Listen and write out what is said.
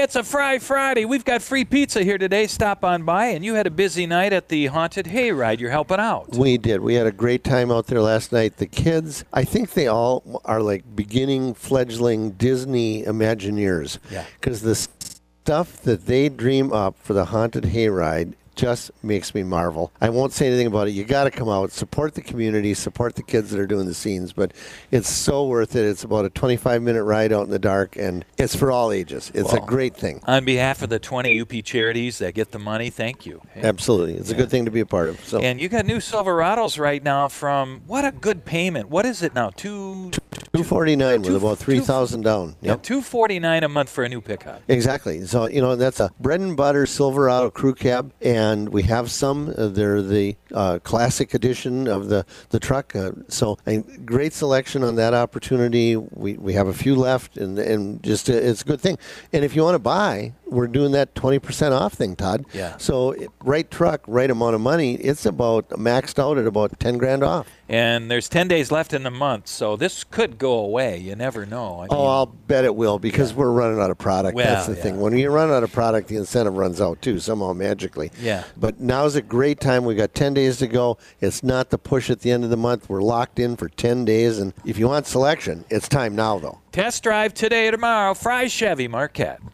it's a Fry Friday. We've got free pizza here today. Stop on by. And you had a busy night at the Haunted Hayride. You're helping out. We did. We had a great time out there last night. The kids, I think they all are like beginning fledgling Disney Imagineers. Yeah. Because the stuff that they dream up for the Haunted Hayride just makes me marvel. I won't say anything about it. You got to come out, support the community, support the kids that are doing the scenes, but it's so worth it. It's about a 25-minute ride out in the dark, and it's for all ages. It's a great thing. On behalf of the 20 UP charities that get the money, thank you. Absolutely. It's a good thing to be a part of. So. And you got new Silverados right now from, what a good payment. What is it now? $249 with about $3,000 down. Yep. $249 a month for a new pickup. Exactly. So, that's a bread and butter Silverado crew cab, and we have some. They're the classic edition of the truck. So a great selection on that opportunity. We have a few left, and just it's a good thing. And if you want to buy, we're doing that 20% off thing, Todd. Yeah. So right truck, right amount of money. It's about maxed out at about $10,000 off. And there's 10 days left in the month, so this could go away. You never know. I'll bet it will, because we're running out of product. That's the thing. When you run out of product, the incentive runs out too, somehow magically. Yeah. But now's a great time. We got 10 days to go. It's not the push at the end of the month. We're locked in for 10 days, and if you want selection, it's time now, though. Test drive today or tomorrow. Fry Chevy Marquette.